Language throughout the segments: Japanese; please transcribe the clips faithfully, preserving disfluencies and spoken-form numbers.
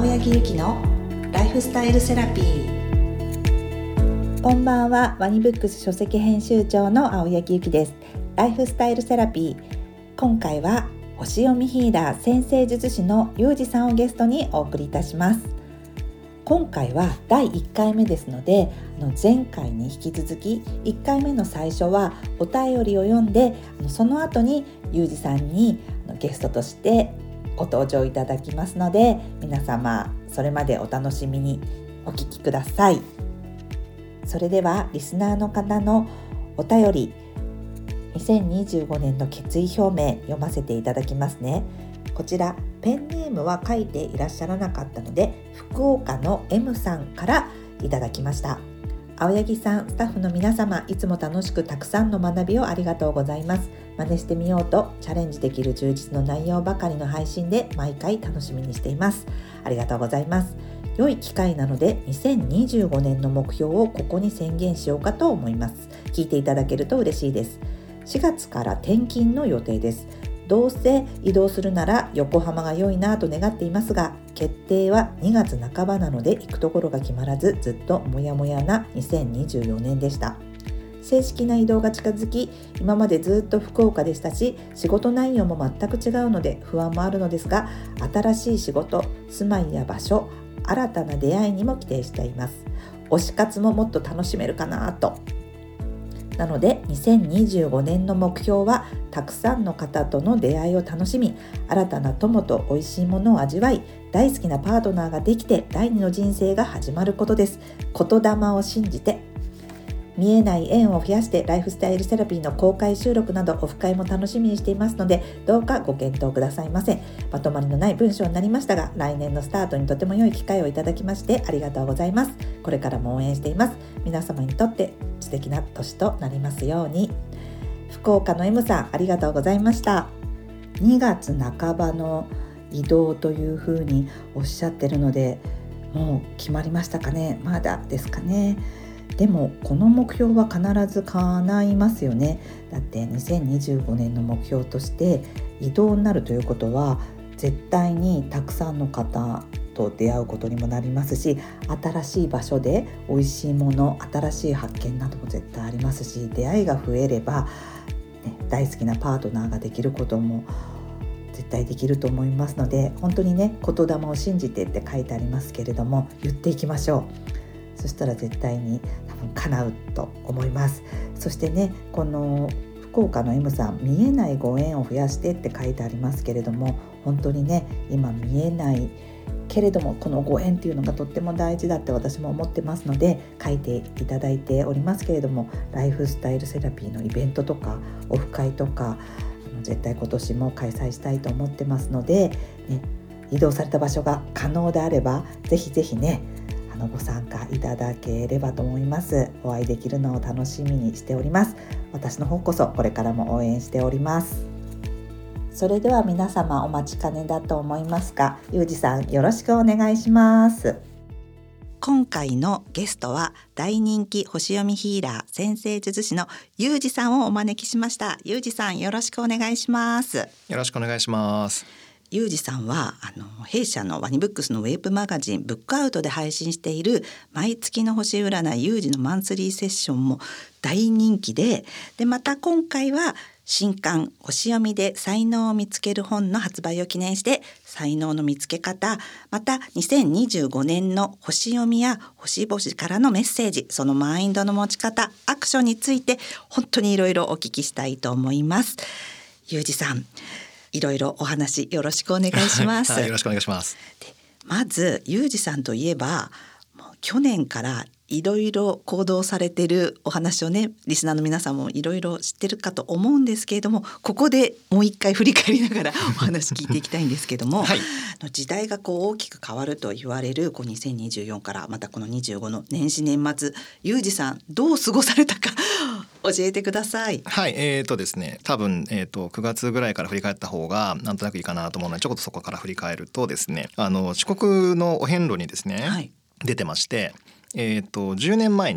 青柳ゆきのライフスタイルセラピー。 こんばんは。ワニブックス書籍編集長の青柳ゆきです。ライフスタイルセラピー、今回は星読みヒーラー占星術師のゆうじさんをゲストにお送りいたします。今回はだいいっかいめですので、あの前回に引き続きいっかいめの最初はお便りを読んで、その後にゆうじさんにゲストとしてご登場いただきますので、皆様それまでお楽しみにお聞きください。それではリスナーの方のお便り、にせんにじゅうごねんの決意表明読ませていただきますね。こちらペンネームは書いていらっしゃらなかったので、福岡の M さんからいただきました。青柳さん、スタッフの皆様、いつも楽しくたくさんの学びをありがとうございます。真似してみようとチャレンジできる充実の内容ばかりの配信で毎回楽しみにしています。ありがとうございます。良い機会なのでにせんにじゅうごねんの目標をここに宣言しようかと思います。聞いていただけると嬉しいです。しがつから転勤の予定です。どうせ移動するなら横浜が良いなと願っていますが、決定はにがつなかばなので行くところが決まらず、ずっとモヤモヤなにせんにじゅうよねんでした。正式な移動が近づき、今までずっと福岡でしたし、仕事内容も全く違うので不安もあるのですが、新しい仕事、住まいや場所、新たな出会いにも期待しています。推し活ももっと楽しめるかなと。なのでにせんにじゅうごねんの目標は、たくさんの方との出会いを楽しみ、新たな友と美味しいものを味わい、大好きなパートナーができて第二の人生が始まることです。言霊を信じて、見えない縁を増やしてライフスタイルセラピーの公開収録などオフ会も楽しみにしていますので、どうかご検討くださいませ。まとまりのない文章になりましたが、来年のスタートにとても良い機会をいただきましてありがとうございます。これからも応援しています。皆様にとって素敵な年となりますように。福岡の M さん、ありがとうございました。にがつなかばの移動というふうにおっしゃってるので、もう決まりましたかね。まだですかね。でもこの目標は必ず叶いますよね。だってにせんにじゅうごねんの目標として移動になるということは、絶対にたくさんの方と出会うことにもなりますし、新しい場所で美味しいもの、新しい発見なども絶対ありますし、出会いが増えれば、ね、大好きなパートナーができることも絶対できると思いますので、本当にね、言霊を信じてって書いてありますけれども、言っていきましょう。そしたら絶対に多分叶うと思います。そしてね、この福岡の M さん、見えないご縁を増やしてって書いてありますけれども、本当にね、今見えないけれどもこのご縁っていうのがとっても大事だって私も思ってますので、書いていただいておりますけれども、ライフスタイルセラピーのイベントとかオフ会とか、あの絶対今年も開催したいと思ってますので、ね、移動された場所が可能であればぜひぜひね、あのご参加いただければと思います。お会いできるのを楽しみにしております。私の方こそこれからも応援しております。それでは皆様お待ちかねだと思いますが、ゆうじさんよろしくお願いします。今回のゲストは大人気星読みヒーラー占星術師のゆうじさんをお招きしました。ゆうじさんよろしくお願いします。 よろしくお願いします。 ゆうじさんはあの弊社のワニブックスのウェブマガジンブックアウトで配信している毎月の星占いゆうじのマンスリーセッションも大人気で、でまた今回は新刊星読みで才能を見つける本の発売を記念して、才能の見つけ方、またにせんにじゅうごねんの星読みや星々からのメッセージ、そのマインドの持ち方、アクションについて本当にいろいろお聞きしたいと思います。ゆうじさん、いろいろお話よろしくお願いします。 はい、よろしくお願いします。 でまずゆうじさんといえば、もう去年からいろいろ行動されているお話をね、リスナーの皆さんもいろいろ知ってるかと思うんですけれども、ここでもう一回振り返りながらお話聞いていきたいんですけども、はい、時代がこう大きく変わると言われるこうにせんにじゅうよんからまたこのにじゅうごの年始年末、ゆうじさんどう過ごされたか教えてください。 はい、えーとですね、多分、えーとくがつぐらいから振り返った方がなんとなくいいかなと思うので、ちょっとそこから振り返るとですね、あの四国のお遍路にですね、はい、出てまして、えーとじゅうねんまえに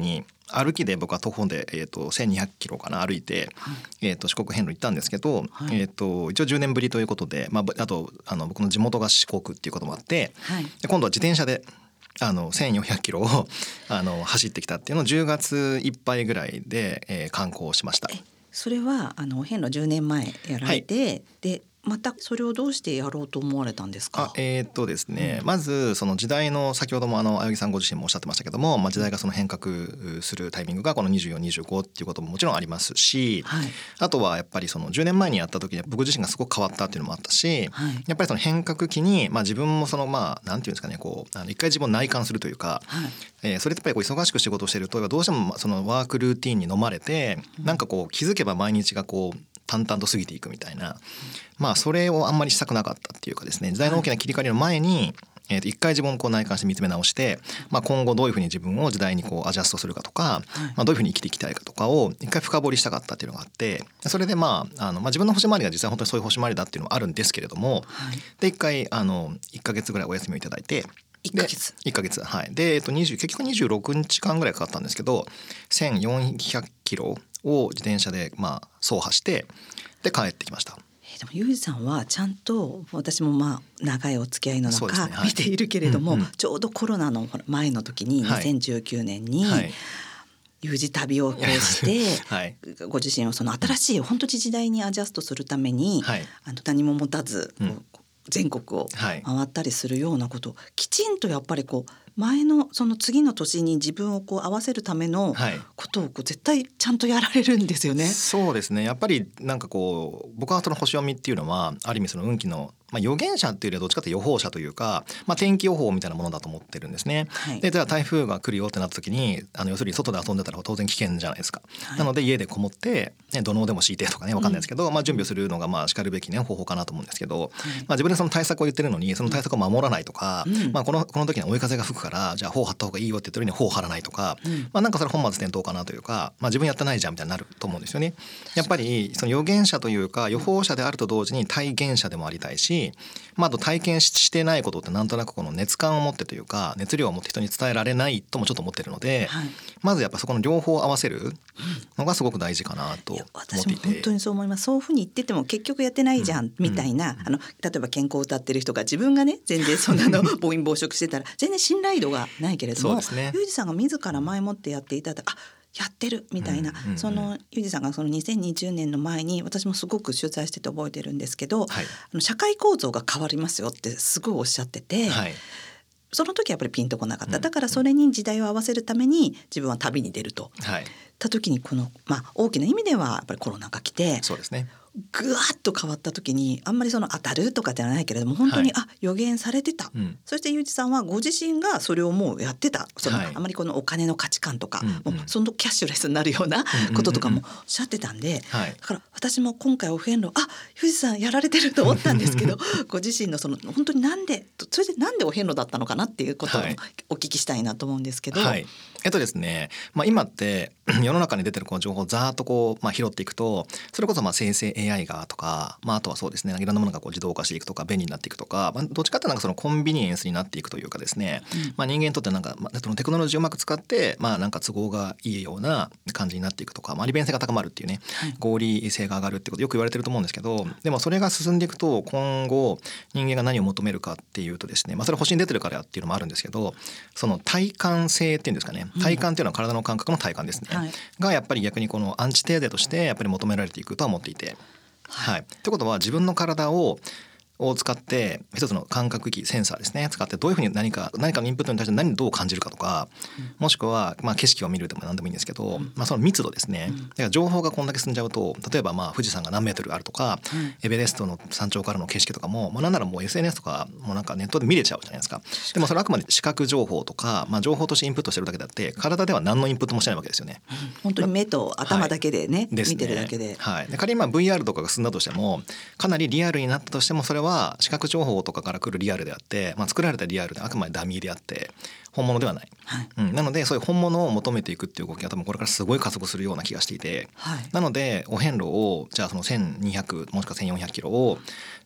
歩きで僕は徒歩で、えー、とせんにひゃくキロかな歩いて、はい、えー、と四国遍路行ったんですけど、はい、えー、と一応じゅうねんぶりということで、まあ、あとあの僕の地元が四国っていうこともあって、はい、で今度は自転車であのせんよんひゃくキロをあの走ってきたっていうのをじゅうがついっぱいぐらいで、えー、観光しました。 それはあのお遍路じゅうねんまえやられて、はい、でまたそれをどうしてやろうと思われたんですか？ あえー、っとですね、うん、まずその時代の先ほどもあの青柳さんご自身もおっしゃってましたけども、まあ、時代がその変革するタイミングがこのにじゅうよん、にじゅうごっていうことももちろんありますし、はい、あとはやっぱりそのじゅうねんまえにやった時に僕自身がすごく変わったっていうのもあったし、はい、やっぱりその変革期に、まあ、自分もそのまあなんていうんですかね、こうあの一回自分を内観するというか、はい、えー、それってやっぱりこう忙しく仕事をしているとどうしてもそのワークルーティンに飲まれて、なんかこう気づけば毎日がこう淡々と過ぎていくみたいな、まあそれをあんまりしたくなかったっていうかですね、時代の大きな切り替わりの前に、えー、と一回自分をこう内観して見つめ直して、まあ、今後どういうふうに自分を時代にこうアジャストするかとか、まあ、どういうふうに生きていきたいかとかを一回深掘りしたかったっていうのがあって、それでまああの、まあ、自分の星回りが実際本当にそういう星回りだっていうのもあるんですけれども、で一回あのいっかげつぐらいお休みをいただいて、 いっかげついっかげつ、はい。で、えっと、にじゅう結局にじゅうろくにちかんぐらいかかったんですけど、せんよんひゃくキロを自転車でまあ走破してで帰ってきました。 でもユージさんはちゃんと、私もまあ長いお付き合いの中、ね、はい、見ているけれども、うんうん、ちょうどコロナの前の時ににせんじゅうきゅうねんに、はいはい、有事旅をこうして、はい、ご自身をその新しい本当に時代にアジャストするために、はい、あの何も持たず、うん、全国を回ったりするようなことを、はい、きちんとやっぱりこう前のその次の年に自分をこう合わせるためのことをこう絶対ちゃんとやられるんですよね。 そうですね、やっぱりなんかこう僕はその星読みっていうのはある意味その運気の、まあ、予言者っていうよりはどっちかというと予報者というか、まあ、天気予報みたいなものだと思ってるんですね、はい、でじゃあ台風が来るよってなった時にあの要するに外で遊んでたら当然危険じゃないですか、はい、なので家でこもって、ね、土のうでも敷いてとかね分かんないですけど、うん、まあ、準備をするのがまあしかるべき、ね、方法かなと思うんですけど、はい、まあ、自分でその対策を言ってるのにその対策を守らないとか、うん、まあ、この、この時に追い風が吹くからじゃあ頬張った方がいいよって言ってるのに頬張らないとか、うん、まあ、なんかそれ本末転倒かなというか、まあ、自分やってないじゃんみたいになると思うんですよね。やっぱりその予言者というか予報者であると同時に体現者でもありたいし、まあ、あと体験してないことってなんとなくこの熱感を持ってというか熱量を持って人に伝えられないともちょっと思ってるので、はい、まずやっぱそこの両方合わせるのがすごく大事かなと思っていて、 私も本当にそう思います。そういうふうに言ってても結局やってないじゃん、うん、みたいな、うん、あの例えば健康を謳ってる人が自分がね全然そんなの暴飲暴食してたら全然信頼度がないけれども、そうですね、ユージさんが自ら前もってやっていただあやってるみたいな、うんうんうん、そのユージさんがそのにせんにじゅうねんの前に私もすごく取材してて覚えてるんですけど、はい、あの社会構造が変わりますよってすごいおっしゃってて、はい、その時はやっぱりピンとこなかった、だからそれに時代を合わせるために自分は旅に出ると、はい、た時にこの、まあ、大きな意味ではやっぱりコロナが来て、 そうですね、 ぐわっと変わった時にあんまりその当たるとかではないけれども本当に、はい、あ予言されてた、うん、そしてゆうじさんはご自身がそれをもうやってた、その、はい、あまりこのお金の価値観とか、うんうん、もうそのキャッシュレスになるようなこととかもおっしゃってたんで、うんうんうん、だから私も今回お遍路あゆうじさんやられてると思ったんですけどご自身のその本当になんでそれでなんでお遍路だったのかなっていうことをお聞きしたいなと思うんですけど、 はい、えっとですね、まあ、今って世の中に出てるこの情報をざーっとこう、まあ、拾っていくとそれこそまあ生成 エーアイ がとか、まあ、あとはそうですねいろんなものがこう自動化していくとか便利になっていくとか、まあ、どっちかっていうとなんかそのコンビニエンスになっていくというかですね、うんまあ、人間にとってなんか、まあ、そのテクノロジーをうまく使って、まあ、なんか都合がいいような感じになっていくとか、まあ、利便性が高まるっていうね、はい、合理性が上がるってことよく言われてると思うんですけど、でもそれが進んでいくと今後人間が何を求めるかっていうとですね、まあ、それ星に出てるからっていうのもあるんですけど、その体感性っていうんですかね、体感っていうのは体の感覚の体感ですね、はい、がやっぱり逆にこのアンチテーゼとしてやっぱり求められていくとは思っていて、はい、ということは自分の体をを使って一つの感覚器センサーですね使ってどういうふうに何か何かのインプットに対して何をどう感じるかとか、うん、もしくはまあ景色を見るでも何でもいいんですけど、うんまあ、その密度ですね、うん、だから情報がこんだけ進んじゃうと例えばまあ富士山が何メートルあるとか、うん、エベレストの山頂からの景色とかも、まあ、なんならもう エスエヌエス とかもうなんかネットで見れちゃうじゃないですか。でもそれはあくまで視覚情報とか、まあ、情報としてインプットしてるだけであって体では何のインプットもしてないわけですよね、 うん、本当に目と頭だけでね、はい、見てるだけで、 はい、で仮にまあ ブイアール とかが進んだとしてもかなりリアルになったとしてもそれは視覚情報とかから来るリアルであって、まあ、作られたリアルであくまでダミーであって本物ではない、はいうん、なのでそういう本物を求めていくっていう動きが多分これからすごい加速するような気がしていて、はい、なのでお遍路をじゃあそのせんにひゃくもしくはせんよんひゃくキロを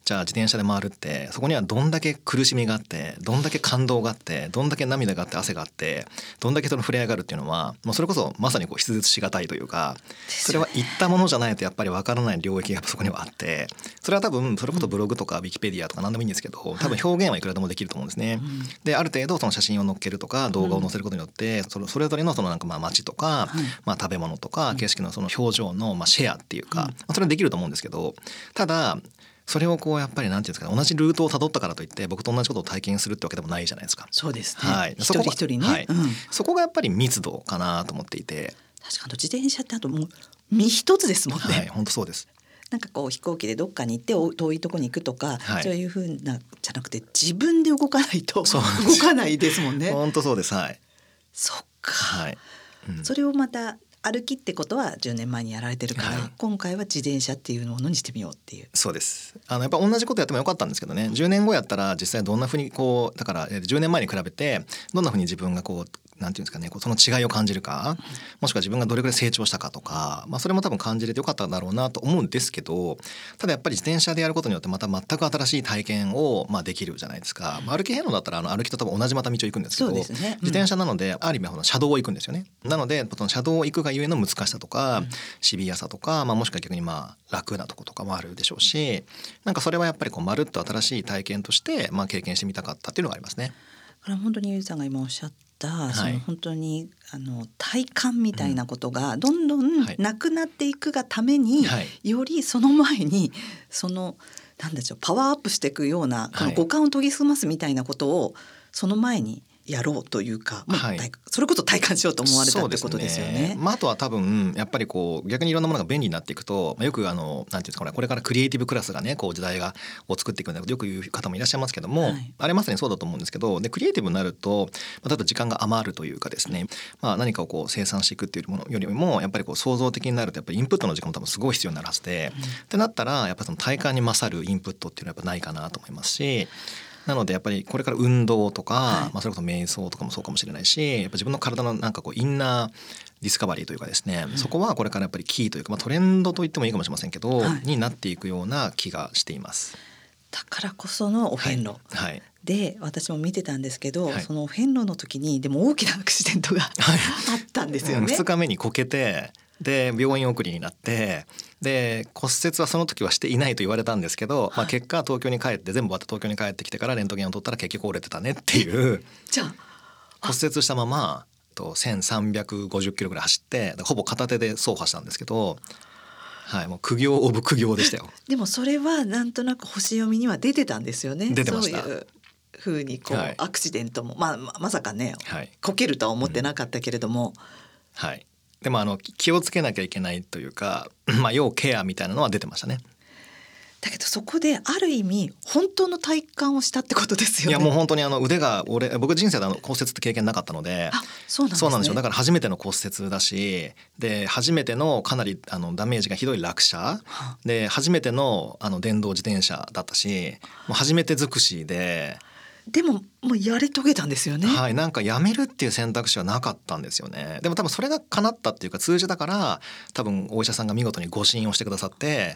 じゃあ自転車で回るってそこにはどんだけ苦しみがあってどんだけ感動があってどんだけ涙があって汗があってどんだけ人の触れ合いがあるっていうのはもうそれこそまさにこう筆舌しがたいというか、それは言ったものじゃないとやっぱり分からない領域がそこにはあって、それは多分それこそブログとかウィキペディアとか何でもいいんですけど、多分表現はいくらでもできると思うんですね。である程度その写真を載っけるとか動画を載せることによってそれそれぞれのそのなんかまあ街とかまあ食べ物とか景色のその表情のまあシェアっていうかそれはできると思うんですけど、ただそれをこうやっぱりなんていうんですかね、同じルートをたどったからといって僕と同じことを体験するってわけでもないじゃないですか。 そうですね、 はい、 一人一人ね、 はいうん、 そこがやっぱり密度かなと思っていて。 確かに自転車ってあともう身一つですもんね。 はい、本当そうです。 なんかこう飛行機でどっかに行って遠いところに行くとか、 はい、 そういう風なじゃなくて自分で動かないと動かないですもんね。 本当そうです。はい。 そっか、 はい、うん、 それをまた歩きってことはじゅうねんまえにやられてるから、はい、今回は自転車っていうものにしてみようっていう。 そうです。あのやっぱ同じことやってもよかったんですけどね、じゅうねんごやったら実際どんなふうにこうだからじゅうねんまえに比べてどんなふうに自分がこうなんていうんですかね、こうその違いを感じるか、もしくは自分がどれくらい成長したかとか、まあ、それも多分感じれてよかったんだろうなと思うんですけど、ただやっぱり自転車でやることによってまた全く新しい体験をまあできるじゃないですか。まあ、歩き遍路だったらあの歩きと多分同じまた道を行くんですけど、 そうですね、うん、 自転車なのである意味車道を行くんですよね。なのでその車道を行くがゆえの難しさとか、うん、シビアさとか、まあ、もしくは逆にまあ楽なとことかもあるでしょうし、なんかそれはやっぱりこうまるっと新しい体験としてまあ経験してみたかったっていうのがありますね。 これは本当にゆうさんが今おっしゃったはい、 その本当にあの体感みたいなことがどんどんなくなっていくがために、はい、よりその前にそのなんでしょうパワーアップしていくようなこの五感を研ぎ澄ますみたいなことをその前にやろうというか、はい、それこそ体感しようと思われたってことですよね。 そうですね。まあ、あとは多分やっぱりこう逆にいろんなものが便利になっていくと、まあ、よくあのなんていうんですかね、これからクリエイティブクラスがねこう時代がを作っていくんだけどよく言う方もいらっしゃいますけども、はい、あれまさにそうだと思うんですけど、でクリエイティブになると、まあ、例えば時間が余るというかですね、まあ、何かをこう生産していくっていうものよりもやっぱりこう創造的になるとやっぱりインプットの時間も多分すごい必要になるはずで、うん、ってなったらやっぱりその体感に勝るインプットっていうのはやっぱないかなと思いますし、なのでやっぱりこれから運動とか、はい、まあ、それこそ瞑想とかもそうかもしれないし、やっぱ自分の体のなんかこうインナーディスカバリーというかですね、うん、そこはこれからやっぱりキーというか、まあ、トレンドと言ってもいいかもしれませんけど、はい、になっていくような気がしています。 だからこそのお遍路、はいはい、で私も見てたんですけど、はい、そのお遍路の時にでも大きなアクシデントが、はい、あったんですよね。 ふつかめにこけてで病院送りになってで骨折はその時はしていないと言われたんですけど、はい、まあ、結果東京に帰って全部終わって東京に帰ってきてからレントゲンを取ったら結局折れてたねっていうじゃあ骨折したままとせんさんびゃくごじゅっキロぐらい走ってほぼ片手で走破したんですけど、はい、もう苦行オブ苦行でしたよ。 でもそれはなんとなく星読みには出てたんですよね。 出てました。 そういう風にこう、はい、アクシデントも、まあ、まさかね、はい、こけるとは思ってなかったけれども、 うん、はい、でもあの気をつけなきゃいけないというか、まあ、要ケアみたいなのは出てましたね。 だけどそこである意味本当の体感をしたってことですよね。 いやもう本当にあの腕が俺僕人生であの骨折って経験なかったので、 あ、そうなんですね。 そうなんですよ。だから初めての骨折だし、で初めてのかなりあのダメージがひどい落車で、初めてのあの電動自転車だったし、もう初めて尽くしで、 でももうやり遂げたんですよね。 はい、なんかやめるっていう選択肢はなかったんですよね。でも多分それが叶ったっていうか通じたから、多分お医者さんが見事に誤診をしてくださって、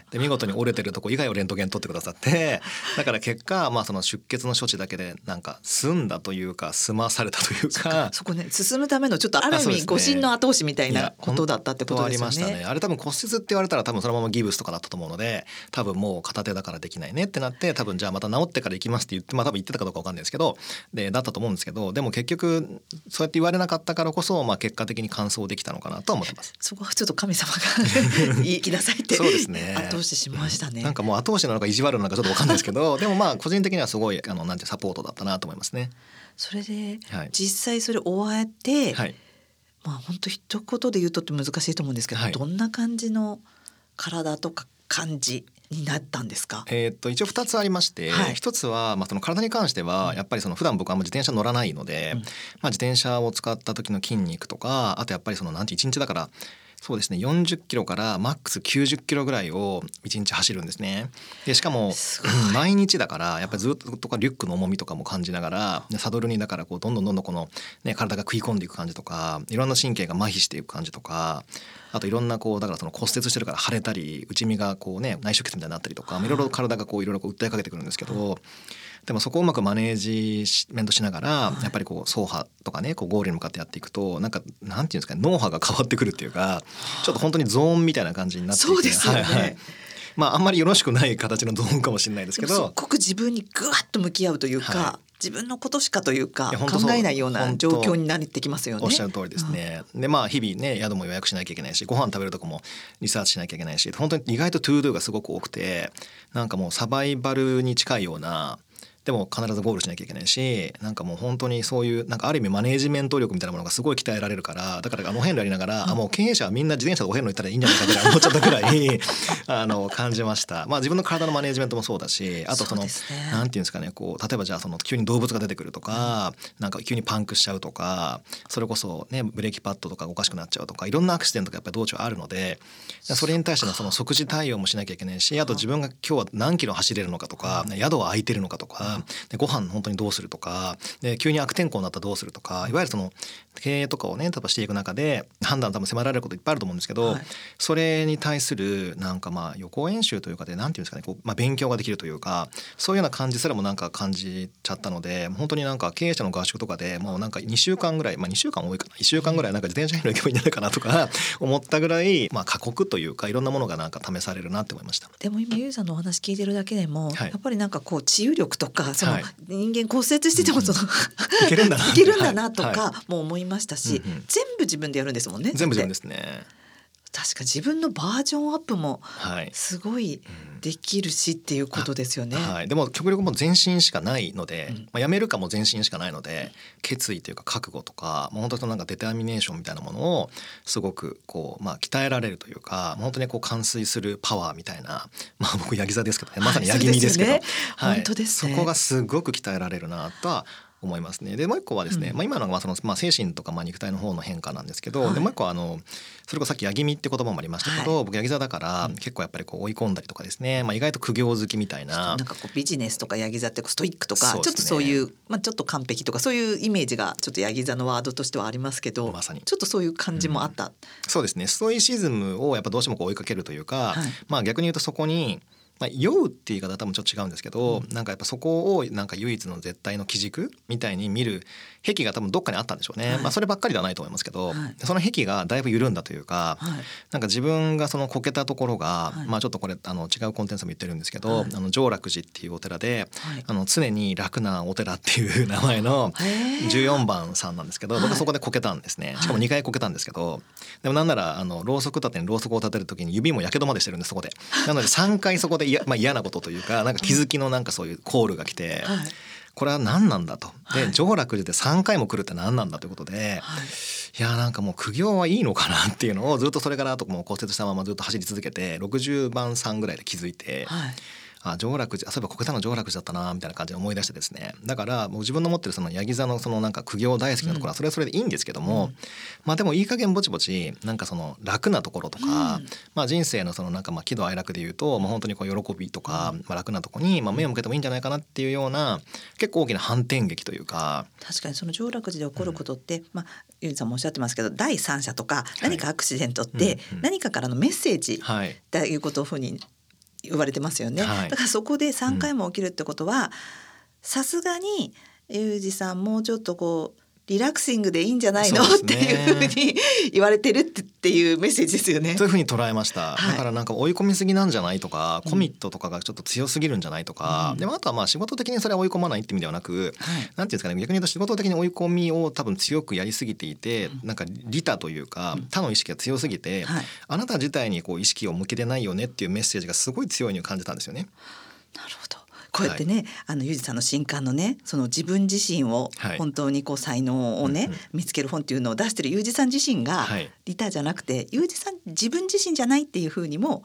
で見事に折れてるとこ以外をレントゲン取ってくださって、だから結果、まあ、その出血の処置だけでなんか済んだというか済まされたというか、 そこね進むためのちょっとある意味誤診の後押しみたいなことだったってことですよね。 ありましたね。あれ多分骨折って言われたら多分そのままギブスとかだったと思うので、多分もう片手だからできないねってなって、多分じゃあまた治ってから行きますって言って、まあ多分言ってたかどうか分かんないですけど、でだったと思うんですけど、でも結局そうやって言われなかったからこそ、まあ、結果的に完走できたのかなと思ってます。 そこはちょっと神様が言いきなさいってそうですね、 後押ししましたね。 なんかもう後押しなのか意地悪なのかちょっと分かんないですけどでもまあ個人的にはすごいあのなんてサポートだったなと思いますね。 それで、はい、実際それ終わって、はい、まあ本当一言で言うとって難しいと思うんですけど、はい、どんな感じの体とか感じになったんですか？ えー、っと一応ふたつありまして、はい、ひとつは、まあ、その体に関してはやっぱりその普段僕はあんま自転車乗らないので、うん、まあ、自転車を使った時の筋肉とか、あとやっぱりそのなんていちにちだからそうですね、よんじゅっキロからマックスきゅうじゅっキロぐらいをいちにち走るんですね。でしかも毎日だからやっぱりずっととかリュックの重みとかも感じながら、サドルにだからこうどんどんどんどんこの、ね、体が食い込んでいく感じとか、いろんな神経が麻痺していく感じとか、あといろんなこうだからその骨折してるから腫れたり内身がこうね内出血みたいになったりとか、いろいろ体がこういろいろこう訴えかけてくるんですけど、でもそこをうまくマネージメントしながらやっぱりこう走破とかねこうゴールに向かってやっていくと、なんかなんていうんですかね、脳波が変わってくるっていうか、ちょっと本当にゾーンみたいな感じになっていて、 そうですよね、 はいはい、まああんまりよろしくない形のゾーンかもしれないですけど、 すっごく自分にぐわっと向き合うというか、はい、自分のことしかというかい考えないような状況になってきますよね。 おっしゃる通りですね、うん、でまあ日々ね宿も予約しなきゃいけないし、ご飯食べるとこもリサーチしなきゃいけないし、本当に意外とトゥードゥがすごく多くて、なんかもうサバイバルに近いような、でも必ずゴールしなきゃいけないし、なんかもう本当にそういうなんかある意味マネージメント力みたいなものがすごい鍛えられるから、だからあの辺やりながら、うん、あもう経営者はみんな自転車でお遍路行ったらいいんじゃないかぐらい思っちゃったぐらいあの感じました。まあ自分の体のマネージメントもそうだし、あとそのそ、ね、なんていうんですかね、こう例えばじゃあその急に動物が出てくるとか、うん、なんか急にパンクしちゃうとか、それこそねブレーキパッドとかおかしくなっちゃうとか、いろんなアクシデントがやっぱり道中あるので、それに対してのその即時対応もしなきゃいけないし、あと自分が今日は何キロ走れるのかとか、うん、宿は空いてるのかとか、でご飯本当にどうするとかで、急に悪天候になったらどうするとか、いわゆるその経営とかをね例えばしていく中で判断多分迫られることいっぱいあると思うんですけど、はい、それに対するなんかまあ予行演習というかで、なんていうんですかね、こう、まあ、勉強ができるというか、そういうような感じすらもなんか感じちゃったので、本当になんか経営者の合宿とかでもうなんかにしゅうかんぐらい、まあにしゅうかん多いかな、いっしゅうかんぐらいなんか自転車に行けばいいんじゃないかなとか思ったぐらい、まあ過酷というかいろんなものがなんか試されるなって思いました。 でも今ゆうさんのお話聞いてるだけでも、はい、やっぱりなんかこう治癒力とかその、はい、人間骨折しててもその、うん、いけるんだな、いけるんだなとかも思いましたし、はいはい、全部自分でやるんですもんね。 全部自分ですね。 確か自分のバージョンアップもすごいできるしっていうことですよね、 はいはい、でも極力もう前進しかないので、うんまあ、やめるかも前進しかないので、決意というか覚悟とか、もう本当になんかデターミネーションみたいなものをすごくこう、まあ、鍛えられるというか、本当にこう完遂するパワーみたいな、まあ、僕ヤギ座ですけどね、まさにヤギ身ですけど、はい、 本当ですね、 そこがすごく鍛えられるなとは思いますね。でもう一個はですね、うんまあ、今のがその、まあ、精神とかまあ肉体の方の変化なんですけど、はい、でもう一個はあのそれこそさっきヤギ身って言葉もありましたけど、はい、僕ヤギ座だから結構やっぱりこう追い込んだりとかですね、まあ、意外と苦行好きみたいな、 なんかこうビジネスとかヤギ座ってストイックとか、ね、ちょっとそういう、まあ、ちょっと完璧とかそういうイメージがちょっとヤギ座のワードとしてはありますけど、 まさにちょっとそういう感じもあった、うん、 そうですね、ストイシズムをやっぱどうしてもこう追いかけるというか、はい、まあ逆に言うとそこにまあ、酔うっていう言い方は多分ちょっと違うんですけど、うん、なんかやっぱそこをなんか唯一の絶対の基軸みたいに見る癖が多分どっかにあったんでしょうね、はいまあ、そればっかりではないと思いますけど、はい、その癖がだいぶ緩んだというか、はい、なんか自分がそのこけたところが、はいまあ、ちょっとこれあの違うコンテンツも言ってるんですけど、はい、あの浄楽寺っていうお寺で、はい、あの常に楽なお寺っていう名前のじゅうよんばんさんなんですけど、僕そこでこけたんですね。しかもにかいこけたんですけど、でもなんならあのろうそく立てにろうそくを立てる時に指もやけどまでしてるんです、そこで。なのでさんかいそこでいや、まあ、嫌なことというか、なんか気づきのなんかそういうコールが来て、はい、これは何なんだと。で浄楽寺でさんかいも来るって何なんだということで、はい、いやなんかもう苦行はいいのかなっていうのをずっとそれからあともう骨折したままずっと走り続けてろくじゅうばんさんぐらいで気づいて、はいあ浄楽寺、あそういえばこけたの浄楽寺だったなみたいな感じで思い出してですね、だからもう自分の持ってるそのヤギ座のそのなんか苦行大好きなところはそれはそれでいいんですけども、うん、まあでもいい加減ぼちぼちなんかその楽なところとか、うんまあ、人生のそのなんかまあ喜怒哀楽でいうと、まあ、本当にこう喜びとか、うんまあ、楽なところにまあ目を向けてもいいんじゃないかなっていうような結構大きな反転劇というか、 確かにその浄楽寺で起こることって、うんまあ、ゆうじさんもおっしゃってますけど第三者とか何かアクシデントって何かからのメッセージということをふうに言われてますよね、はい、だからそこでさんかいも起きるってことはさすがにゆうじさんもうちょっとこうリラクシングでいいんじゃないの、ね、っていうふうに言われてるってっていうメッセージですよね。 そういうふうに捉えました、はい、だからなんか追い込みすぎなんじゃないとか、コミットとかがちょっと強すぎるんじゃないとか、うん、でもあとはまあ仕事的にそれは追い込まないって意味ではなく、はい、なんていうんですかね、逆に言うと仕事的に追い込みを多分強くやりすぎていて、うん、なんか利他というか、うん、他の意識が強すぎて、はい、あなた自体にこう意識を向けてないよねっていうメッセージがすごい強いに感じたんですよね。 なるほど。こうやってね、はい、あのゆうじさんの新刊のね、その自分自身を本当にこう才能をね、はい、見つける本っていうのを出してるゆうじさん自身が、はい、リターじゃなくてゆうじさん自分自身じゃないっていう風にも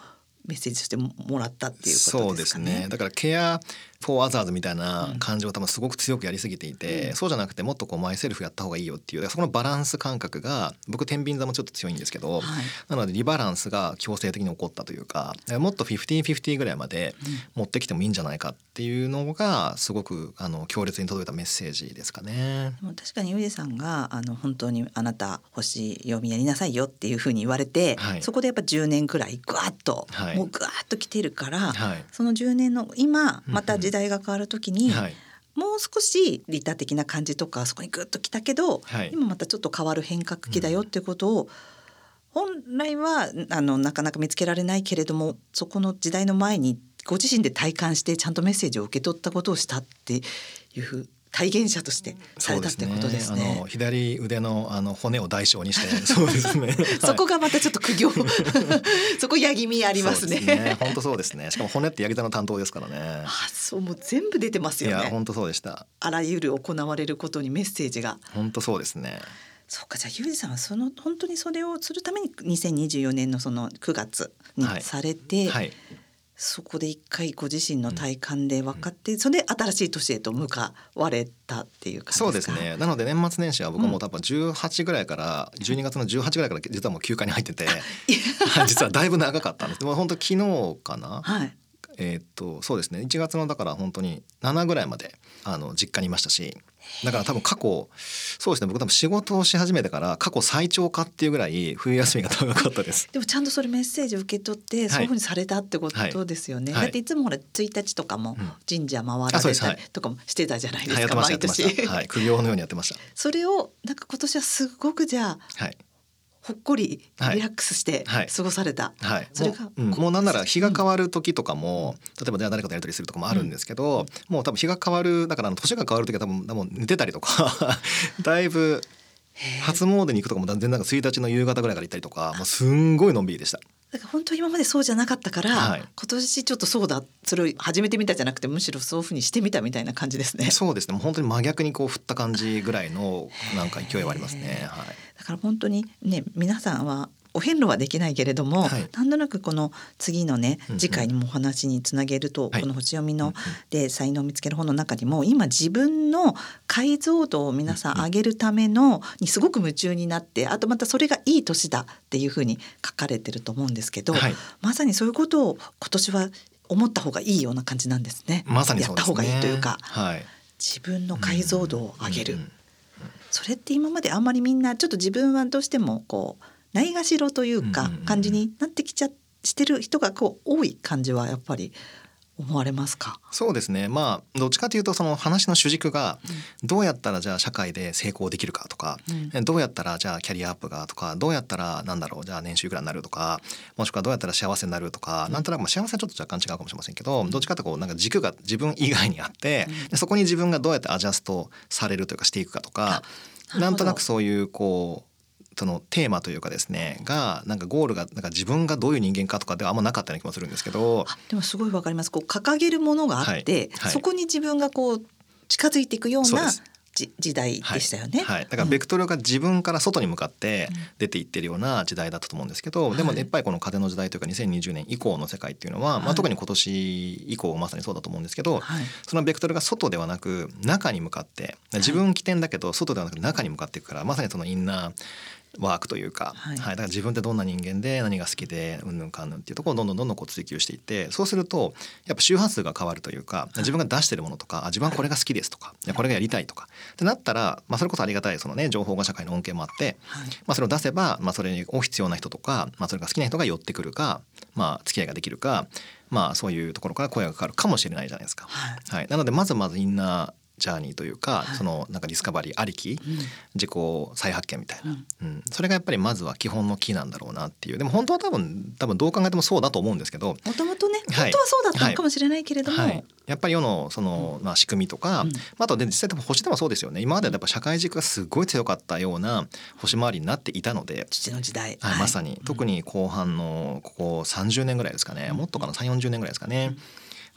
メッセージとしてもらったっていうことですかね。 そうですね。だからケアフォーアザーズみたいな感情を多分すごく強くやりすぎていて、うん、そうじゃなくてもっとこうマイセルフやった方がいいよっていう、そこのバランス感覚が僕天秤座もちょっと強いんですけど、はい、なのでリバランスが強制的に起こったというか、もっとフィフティーフィフティーぐらいまで持ってきてもいいんじゃないかっていうのがすごくあの強烈に届いたメッセージですかね。 でも確かにゆうじさんがあの本当にあなた星読みやりなさいよっていうふうに言われて、はい、そこでやっぱじゅうねんくらいぐわっと、はい、もうぐわっと来てるから、はい、そのじゅうねんの今また時代が変わる時に、はい、もう少し利他的な感じとかそこにグッと来たけど、はい、今またちょっと変わる変革期だよっていうことを、うん、本来はあのなかなか見つけられないけれども、そこの時代の前にご自身で体感してちゃんとメッセージを受け取ったことをしたっていう体現者としてされたってことですね。 あの左腕 の, あの骨を代償にしてそうですねそこがまたちょっと苦行そこやぎみありますね。 ね、本当そうですね。しかも骨ってヤギ座の担当ですからね。 あ、そうもう全部出てますよね。 いや本当そうでした。 あらゆる行われることにメッセージが。 本当そうですね。 そうか、じゃあゆうじさんはその本当にそれをするためににせんにじゅうよねんのそのくがつにされて、はいはい、そこで一回ご自身の体感で分かって、うん、それで新しい年へと向かわれたっていう感じですか。 そうですね。なので年末年始は僕も多分じゅうはちぐらいから、うん、じゅうにがつのじゅうはちぐらいから実はもう休暇に入ってて実はだいぶ長かったんです。もう本当昨日かな、はい、えー、っとそうですね、いちがつのだから本当にしちぐらいまであの実家にいましたし、だから多分過去そうですね、僕多分仕事をし始めてから過去最長かっていうぐらい冬休みが長かったですでもちゃんとそれメッセージを受け取ってそういうふうにされたってことですよね、はいはい、だっていつもほらついたちとかも神社回られたりとかもしてたじゃないですか、 はい、毎年、はい、苦行のようにやってました。 それをなんか今年はすごくじゃあ、はい、ほっこりリラックスして過ごされた、はいはい、それがもう、うん、もうなんなら日が変わる時とかも、うん、例えばじゃあ誰かとやり取りするとかもあるんですけど、うん、もう多分日が変わるだから年が変わる時は多分多分寝てたりとかだいぶ初詣に行くとかも全然なんかついたちの夕方ぐらいから行ったりとか、もうすんごいのんびりでした。だから本当今までそうじゃなかったから、はい、今年ちょっとそうだ、それを始めてみたじゃなくてむしろそういうふうにしてみたみたいな感じですね。 そうですね、もう本当に真逆にこう振った感じぐらいのなんか勢いはありますね、はい、 だから本当にね、皆さんはお遍路はできないけれども、はい、なんとなくこの次のね次回にもお話につなげると、うんうん、この星読みの、はい、で才能を見つける本の中にも今自分の解像度を皆さん上げるためのにすごく夢中になって、あとまたそれがいい年だっていうふうに書かれてると思うんですけど、はい、まさにそういうことを今年は思った方がいいような感じなんですね。 まさにそうですね。 やった方がいいというか、 はい、 自分の解像度を上げる、うんうんうん、それって今まであんまりみんなちょっと自分はどうしてもこうないがしろというか感じになってきちゃしてる人がこう多い感じはやっぱり思われますか。 そうですね、まあどっちかというとその話の主軸がどうやったらじゃあ社会で成功できるかとか、うん、どうやったらじゃあキャリアアップがとか、どうやったらなんだろうじゃあ年収いくらになるとか、もしくはどうやったら幸せになるとか、うん、なんとなくまあ幸せはちょっと若干違うかもしれませんけど、どっちかというとこうなんか軸が自分以外にあって、うん、でそこに自分がどうやってアジャストされるというかしていくかとか、なんとなくそういうこうそのテーマというかですねがなんかゴールがなんか自分がどういう人間かとかではあんまなかったような気もするんですけど、 あでもすごいわかります。こう掲げるものがあって、はいはい、そこに自分がこう近づいていくような時代でしたよね、 はいはい、だからベクトルが自分から外に向かって出ていってるような時代だったと思うんですけど、うん、でもやっぱりこの風の時代というかにせんにじゅうねん以降の世界っていうのは、はい、まあ、特に今年以降まさにそうだと思うんですけど、はい、そのベクトルが外ではなく中に向かって自分起点だけど外ではなく中に向かっていくから、まさにそのインナーワークというか、はいはい、だから自分ってどんな人間で何が好きでうんぬんかんぬんっていうところをどんどんどんどんこう追求していって、そうするとやっぱ周波数が変わるというか、自分が出してるものとか、自分はこれが好きですとか、これがやりたいとかってなったら、まあ、それこそありがたいその、ね、情報が社会の恩恵もあって、はい、まあ、それを出せば、まあ、それを必要な人とか、まあ、それが好きな人が寄ってくるか、まあ、付き合いができるか、まあ、そういうところから声がかかるかもしれないじゃないですか、はいはい、なのでまずまずインナージャーニーというか、はい、そのなんかディスカバリーありき、うん、自己再発見みたいな、うんうん、それがやっぱりまずは基本のキーなんだろうなっていう。でも本当は多分多分どう考えてもそうだと思うんですけど、 もともとね、はい、本当はそうだったのかもしれないけれども、はいはい、 やっぱり世のその、まあ、仕組みとか、うん、あとで実際多分星でもそうですよね。今まではやっぱ社会軸がすごい強かったような星回りになっていたので、 父の時代、 はい、まさに、うん、特に後半のここさんじゅうねんぐらいですかね、もっとかなさんじゅうよんじゅうねんぐらいですかね、うん、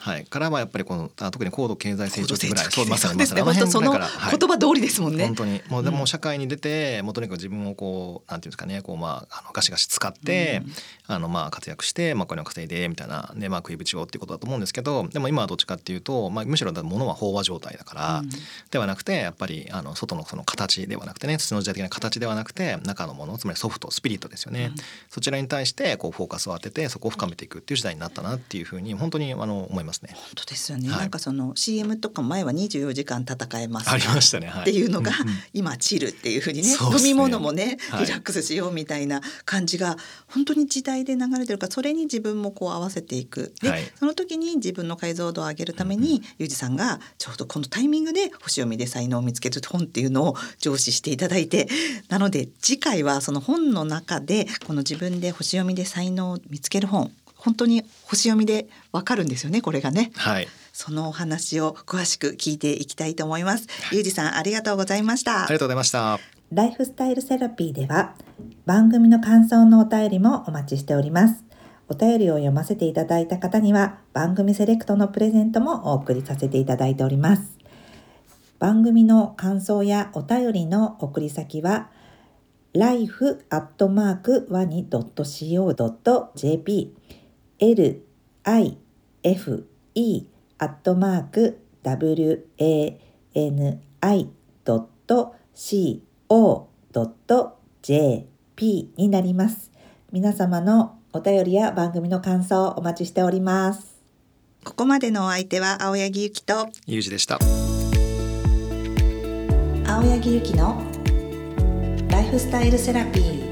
はい、からはやっぱりこの特に高度経済成長期ぐらい、 そうまさにまさに本当その言葉通りですもんね。 はい、本当にもうでも社会に出て、もうとにかく自分をこうなんていうんですかね、こうまああのガシガシ使って、うん、あのまあ活躍して、まあ、お金を稼いでみたいなね、まあ食いぶちをっていうことだと思うんですけど、でも今はどっちかっていうと、まあ、むしろ物は飽和状態だから、うん、ではなくてやっぱりあの外のその形ではなくてね、土の時代的な形ではなくて中のもの、つまりソフトスピリットですよね、うん、そちらに対してこうフォーカスを当ててそこを深めていくっていう時代になったなっていうふうに本当にあの思いますね。 本当ですよね、はい、なんかその シーエム とか前はにじゅうよじかん戦えますありましたね、はい、 っていうのが、うんうん、今チルっていうふうにね、飲み物もね、はい、リラックスしようみたいな感じが本当に時代で流れてるから、それに自分もこう合わせていくで、はい、その時に自分の解像度を上げるために、うんうん、ゆうじさんがちょうどこのタイミングで星読みで才能を見つける本っていうのを上司していただいて、なので次回はその本の中でこの自分で星読みで才能を見つける本、本当に星読みでわかるんですよね、これがね。 はい、 そのお話を詳しく聞いていきたいと思います。ゆうじさんありがとうございました。 ありがとうございました。 ライフスタイルセラピーでは番組の感想のお便りもお待ちしております。お便りを読ませていただいた方には番組セレクトのプレゼントもお送りさせていただいております。番組の感想やお便りの送り先は ライフ アットマーク ワニ ドット シーオー ドット ジェーピー エル アイ エフ イー アットマーク ダブリュー エー エヌ アイ ドット シーオー ドット ジェーピー になります。皆様のお便りや番組の感想をお待ちしております。ここまでのお相手は青柳ゆきとゆうじでした。 青柳ゆきのライフスタイルセラピー。